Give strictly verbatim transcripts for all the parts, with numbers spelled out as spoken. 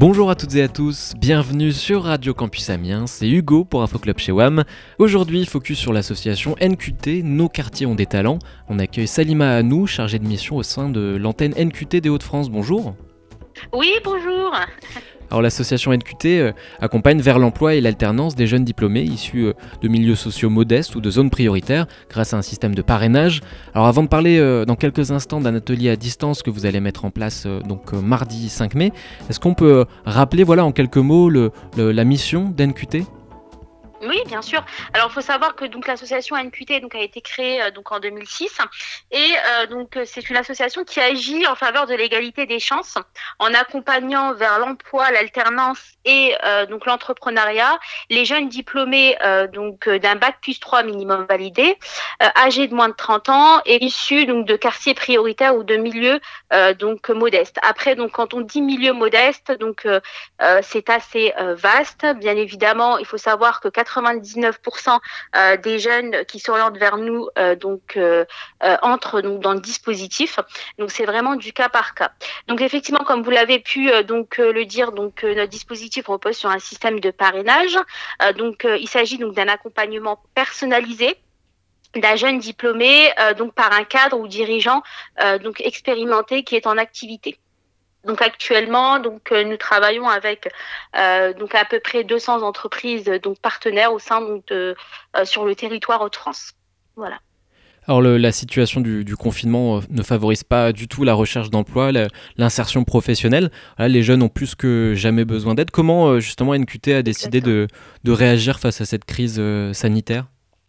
Bonjour à toutes et à tous, bienvenue sur Radio Campus Amiens, c'est Hugo pour InfoClub chez W A M. Aujourd'hui, focus sur l'association N Q T, Nos quartiers ont des talents. On accueille Salima Hanou, chargée de mission au sein de l'antenne N Q T des Hauts-de-France. Bonjour. Oui, bonjour. Alors l'association N Q T euh, accompagne vers l'emploi et l'alternance des jeunes diplômés issus euh, de milieux sociaux modestes ou de zones prioritaires grâce à un système de parrainage. Alors avant de parler euh, dans quelques instants d'un atelier à distance que vous allez mettre en place euh, donc euh, mardi cinq mai, est-ce qu'on peut euh, rappeler voilà, en quelques mots le, le, la mission d'N Q T ? Oui, bien sûr. Alors, il faut savoir que donc l'association N Q T donc a été créée euh, donc en deux mille six et euh, donc c'est une association qui agit en faveur de l'égalité des chances en accompagnant vers l'emploi, l'alternance et euh, donc l'entrepreneuriat les jeunes diplômés euh, donc d'un bac plus trois minimum validé, euh, âgés de moins de trente ans et issus donc de quartiers prioritaires ou de milieux euh, donc modestes. Après, donc quand on dit milieu modeste, donc euh, euh, c'est assez euh, vaste. Bien évidemment, il faut savoir que quatre-vingt-dix-neuf pour cent euh, des jeunes qui s'orientent vers nous euh, donc euh, euh, entrent donc dans le dispositif. Donc c'est vraiment du cas par cas. Donc effectivement, comme vous l'avez pu euh, donc euh, le dire, donc euh, notre dispositif repose sur un système de parrainage. Euh, donc euh, il s'agit donc d'un accompagnement personnalisé d'un jeune diplômé euh, donc par un cadre ou dirigeant euh, donc expérimenté qui est en activité. Donc actuellement, donc euh, nous travaillons avec euh, donc à peu près deux cents entreprises donc partenaires au sein donc de euh, sur le territoire Hauts-de-France. Voilà. Alors le, la situation du, du confinement euh, ne favorise pas du tout la recherche d'emploi, la, l'insertion professionnelle. Voilà, les jeunes ont plus que jamais besoin d'aide. Comment euh, justement N Q T a décidé de, de réagir face à cette crise euh, sanitaire ?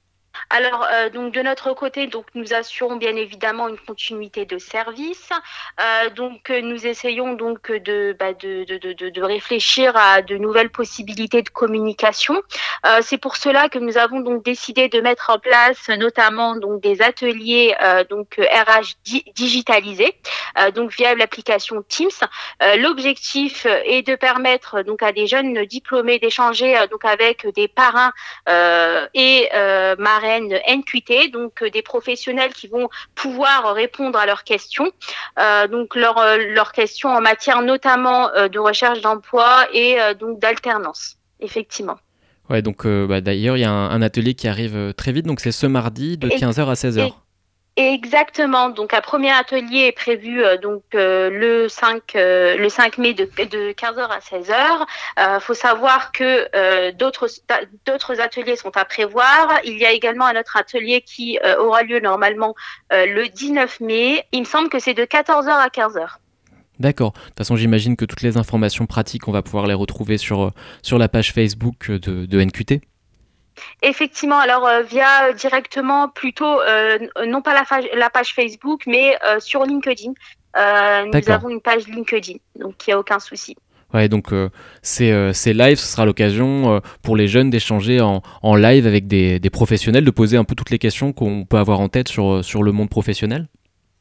Alors, euh, donc de notre côté, donc nous assurons bien évidemment une continuité de service. Euh, donc, nous essayons donc de, bah, de, de, de, de réfléchir à de nouvelles possibilités de communication. Euh, c'est pour cela que nous avons donc décidé de mettre en place notamment donc des ateliers euh, donc R H di- digitalisés, euh, donc via l'application Teams. Euh, l'objectif est de permettre donc à des jeunes diplômés d'échanger euh, donc avec des parrains euh, et euh, marraines N Q T, donc euh, des professionnels qui vont pouvoir répondre à leurs questions, euh, donc leurs euh, leurs questions en matière notamment euh, de recherche d'emploi et euh, donc d'alternance, effectivement. Ouais, donc euh, bah, d'ailleurs il y a un, un atelier qui arrive euh, très vite, donc c'est ce mardi de Et, quinze heures à seize et heures. Exactement. Donc un premier atelier est prévu euh, donc euh, le cinq euh, le cinq mai de de quinze heures à seize heures. Euh, faut savoir que euh, d'autres d'autres ateliers sont à prévoir. Il y a également un autre atelier qui euh, aura lieu normalement euh, le dix-neuf mai. Il me semble que c'est de quatorze heures à quinze heures. D'accord. De toute façon, j'imagine que toutes les informations pratiques, on va pouvoir les retrouver sur, euh, sur la page Facebook de, de N Q T. Effectivement, alors euh, via euh, directement plutôt euh, non pas la, fa- la page Facebook, mais euh, sur LinkedIn. Euh, nous D'accord. avons une page LinkedIn, donc il n'y a aucun souci. Ouais, donc euh, c'est, euh, c'est live, ce sera l'occasion euh, pour les jeunes d'échanger en, en live avec des, des professionnels, de poser un peu toutes les questions qu'on peut avoir en tête sur, sur le monde professionnel.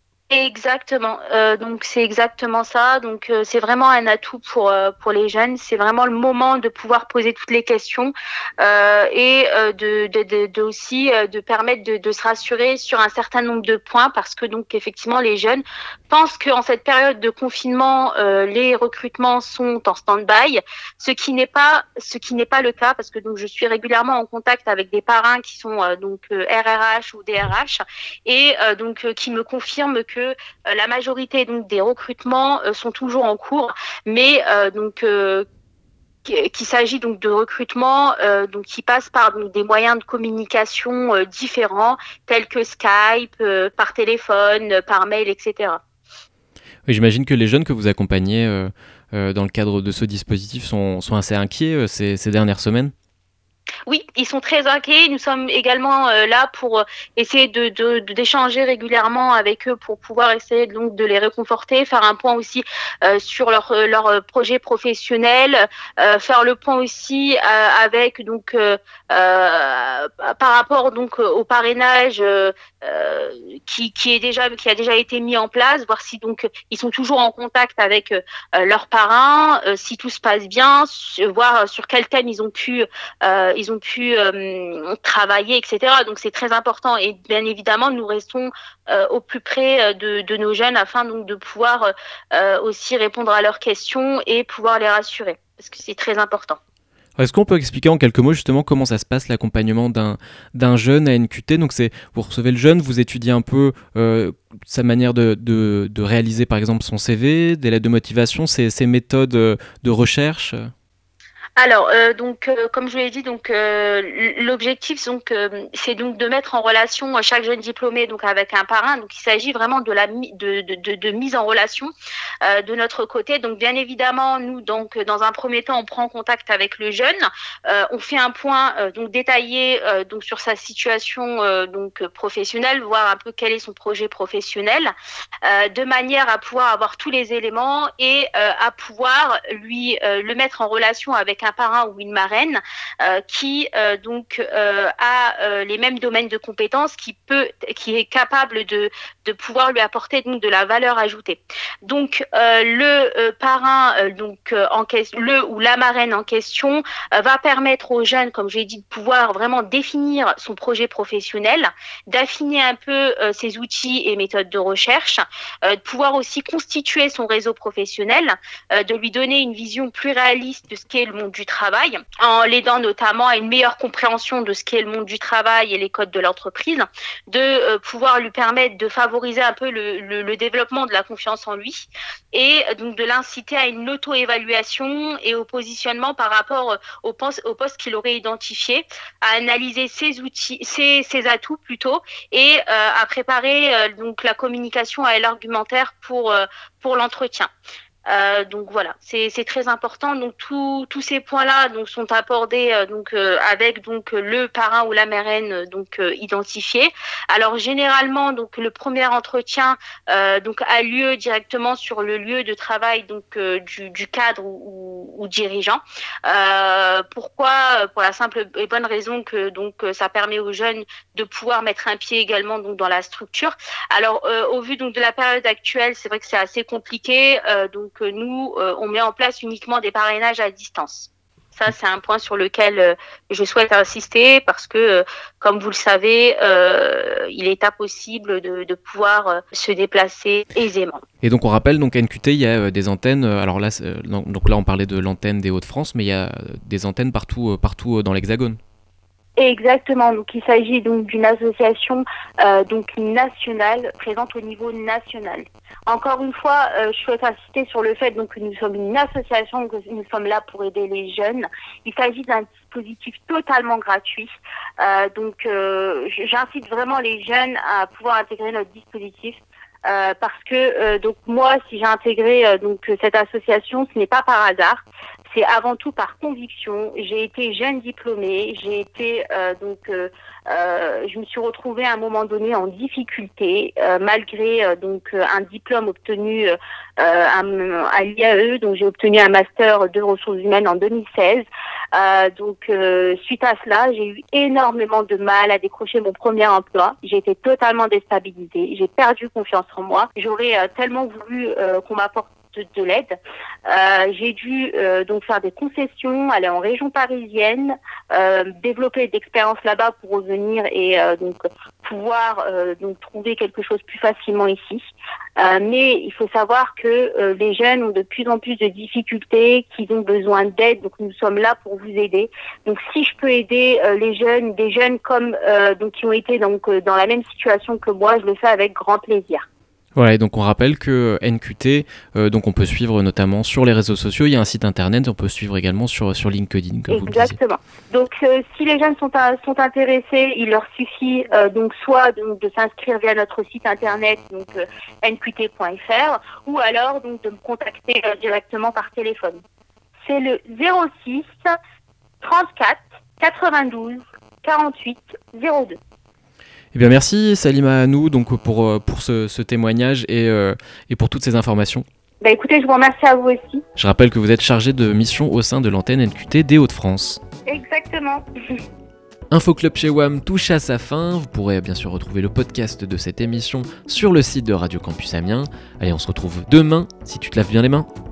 Exactement. Euh, donc c'est exactement ça. Donc euh, c'est vraiment un atout pour euh, pour les jeunes. C'est vraiment le moment de pouvoir poser toutes les questions euh, et euh, de, de, de, de aussi euh, de permettre de, de se rassurer sur un certain nombre de points parce que donc effectivement les jeunes pensent qu'en cette période de confinement euh, les recrutements sont en stand-by, ce qui n'est pas ce qui n'est pas le cas parce que donc je suis régulièrement en contact avec des parrains qui sont euh, donc euh, R R H ou D R H et euh, donc euh, qui me confirment que que euh, la majorité donc des recrutements euh, sont toujours en cours, mais euh, donc euh, qu'il s'agit donc de recrutements euh, donc qui passent par donc, des moyens de communication euh, différents tels que Skype, euh, par téléphone, euh, par mail, et cetera. Oui, j'imagine que les jeunes que vous accompagnez euh, euh, dans le cadre de ce dispositif sont, sont assez inquiets euh, ces, ces dernières semaines. Oui, ils sont très inquiets. Nous sommes également euh, là pour essayer de, de, de d'échanger régulièrement avec eux pour pouvoir essayer donc de les réconforter, faire un point aussi euh, sur leur leur projet professionnel, euh, faire le point aussi euh, avec donc euh, euh, par rapport donc au parrainage euh, euh, qui qui est déjà qui a déjà été mis en place, voir si donc ils sont toujours en contact avec euh, leurs parrains, euh, si tout se passe bien, voir sur quel thème ils ont pu euh, ils ont ont pu euh, travailler, et cetera. Donc c'est très important et bien évidemment nous restons euh, au plus près de, de nos jeunes afin donc de pouvoir euh, aussi répondre à leurs questions et pouvoir les rassurer parce que c'est très important. Est-ce qu'on peut expliquer en quelques mots justement comment ça se passe l'accompagnement d'un, d'un jeune à N Q T? Donc c'est, vous recevez le jeune, vous étudiez un peu euh, sa manière de, de, de réaliser par exemple son C V, des lettres de motivation, ses, ses méthodes de recherche. Alors, euh, donc, euh, comme je vous l'ai dit, donc euh, l'objectif, donc, euh, c'est donc de mettre en relation chaque jeune diplômé, donc avec un parrain. Donc, il s'agit vraiment de la de, de, de, de mise en relation euh, de notre côté. Donc, bien évidemment, nous, donc, dans un premier temps, on prend contact avec le jeune. Euh, on fait un point euh, donc détaillé euh, donc sur sa situation euh, donc professionnelle, voir un peu quel est son projet professionnel, euh, de manière à pouvoir avoir tous les éléments et euh, à pouvoir lui euh, le mettre en relation avec un un parrain ou une marraine euh, qui euh, donc euh, a euh, les mêmes domaines de compétences, qui peut, qui est capable de de pouvoir lui apporter donc de la valeur ajoutée. Donc euh, le euh, parrain euh, donc euh, en question, le ou la marraine en question euh, va permettre aux jeunes, comme je l'ai dit, de pouvoir vraiment définir son projet professionnel, d'affiner un peu euh, ses outils et méthodes de recherche, euh, de pouvoir aussi constituer son réseau professionnel, euh, de lui donner une vision plus réaliste de ce qu'est le monde du travail, en l'aidant notamment à une meilleure compréhension de ce qu'est le monde du travail et les codes de l'entreprise, de euh, pouvoir lui permettre de favoriser un peu le, le, le développement de la confiance en lui et donc de l'inciter à une auto-évaluation et au positionnement par rapport au poste, au poste qu'il aurait identifié, à analyser ses outils, ses, ses atouts plutôt, et euh, à préparer euh, donc la communication et l'argumentaire pour euh, pour l'entretien. Euh, donc voilà, c'est, c'est très important. Donc tous tous ces points-là donc sont abordés euh, donc euh, avec donc le parrain ou la marraine euh, donc euh, identifié. Alors généralement donc le premier entretien euh, donc a lieu directement sur le lieu de travail donc euh, du, du cadre ou, ou, ou dirigeant. Euh, pourquoi? Pour la simple et bonne raison que donc ça permet aux jeunes de pouvoir mettre un pied également donc dans la structure. Alors euh, au vu donc de la période actuelle, c'est vrai que c'est assez compliqué. Euh, donc que nous, euh, on met en place uniquement des parrainages à distance. Ça, c'est un point sur lequel euh, je souhaite insister parce que, euh, comme vous le savez, euh, il est impossible de, de pouvoir euh, se déplacer aisément. Et donc on rappelle, donc N Q T, il y a euh, des antennes. Euh, alors là, euh, donc là, on parlait de l'antenne des Hauts-de-France, mais il y a des antennes partout, euh, partout dans l'Hexagone. Exactement. Donc il s'agit donc d'une association euh, donc nationale, présente au niveau national. Encore une fois, euh, je souhaite insister sur le fait donc que nous sommes une association, que nous sommes là pour aider les jeunes. Il s'agit d'un dispositif totalement gratuit. Euh, donc euh, j'incite vraiment les jeunes à pouvoir intégrer notre dispositif. Euh, parce que euh, donc moi, si j'ai intégré euh, donc cette association, ce n'est pas par hasard, c'est avant tout par conviction. J'ai été jeune diplômée, j'ai été euh, donc euh, euh, je me suis retrouvée à un moment donné en difficulté euh, malgré euh, donc un diplôme obtenu euh, à, à l'I A E, donc j'ai obtenu un master de ressources humaines en deux mille seize. Euh, donc euh, suite à cela, j'ai eu énormément de mal à décrocher mon premier emploi. J'ai été totalement déstabilisée, j'ai perdu confiance en moi. J'aurais euh, tellement voulu euh, qu'on m'apporte de, de l'aide. Euh, j'ai dû euh, donc faire des concessions, aller en région parisienne, euh, développer d'expériences là-bas pour revenir et euh, donc pouvoir euh, donc trouver quelque chose plus facilement ici. Euh, mais il faut savoir que euh, les jeunes ont de plus en plus de difficultés, qu'ils ont besoin d'aide, donc nous sommes là pour vous aider. Donc si je peux aider euh, les jeunes, des jeunes comme euh, donc qui ont été donc euh, dans la même situation que moi, je le fais avec grand plaisir. Voilà, et donc on rappelle que N Q T, euh, donc on peut suivre notamment sur les réseaux sociaux, il y a un site internet, on peut suivre également sur, sur LinkedIn, comme vous le disiez. Exactement. Donc euh, si les jeunes sont, à, sont intéressés, il leur suffit euh, donc soit de, de s'inscrire via notre site internet, donc euh, N Q T point F R, ou alors donc de me contacter euh, directement par téléphone. C'est le zéro six trente-quatre quatre-vingt-douze quarante-huit zéro deux. Eh bien merci Salima Anou donc pour, pour ce, ce témoignage et, euh, et pour toutes ces informations. Bah écoutez, je vous remercie à vous aussi. Je rappelle que vous êtes chargée de mission au sein de l'antenne N Q T des Hauts-de-France. Exactement. Infoclub chez W A M touche à sa fin. Vous pourrez bien sûr retrouver le podcast de cette émission sur le site de Radio Campus Amiens. Allez, on se retrouve demain si tu te laves bien les mains.